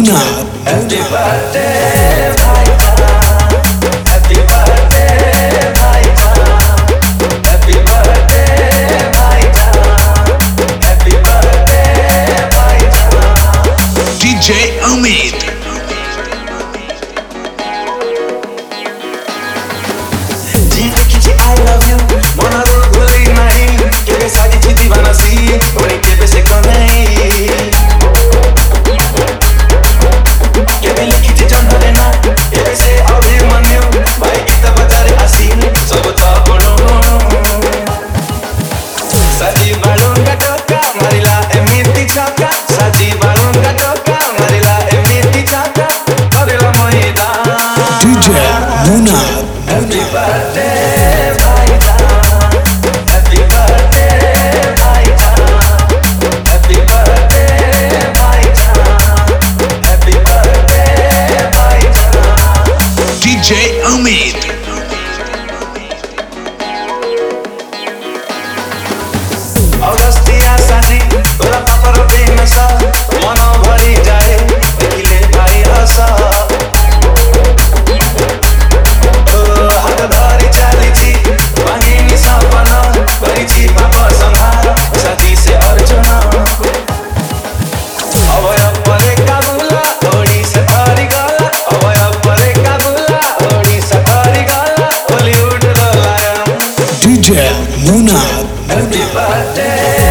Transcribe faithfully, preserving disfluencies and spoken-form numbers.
Munad. Happy birthday, bhaijan. Happy birthday, bhaijan. Happy birthday, bhaijan. Happy birthday, bhaijan. D J Amit. जी देखी जी I love you, मना रो भूली नहीं, केबे साजी छी दीवाना सी, ओनी केबे से को नहीं। केबे लिखी जी जन्नत ना, केबे से अभिमन्यु, भाई गीत बजारे आसीन, सब था बोलो। साजी बालूंगा टोका, मारिला एमिती छक्का, साजी बालूंगा टोका, मारिला एमिती छक्का, करेला Mohida. D J Munad. Happy birthday, bhaijan. Happy birthday, bhaijan. Happy birthday, bhaijan. Happy birthday, bhaijan. D J Amit. Augustia saji, toda papar benasa, mano bhari jaye, dekhile bhai hasa. हातधरी चालिची बहिनी सपना गरिची पाप संहार साथी से अर्चना अभय परेका बुला ओडिसा हरि गला अभय परेका बुला ओडिसा हरि गला Bollywood दलाया D J Munad. Happy birthday